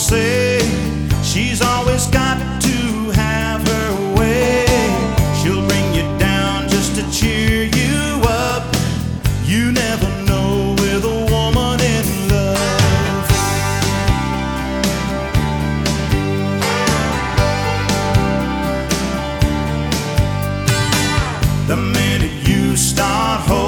say she's always got to have her way. She'll bring you down just to cheer you up. You never know with a woman in love. The minute you start holding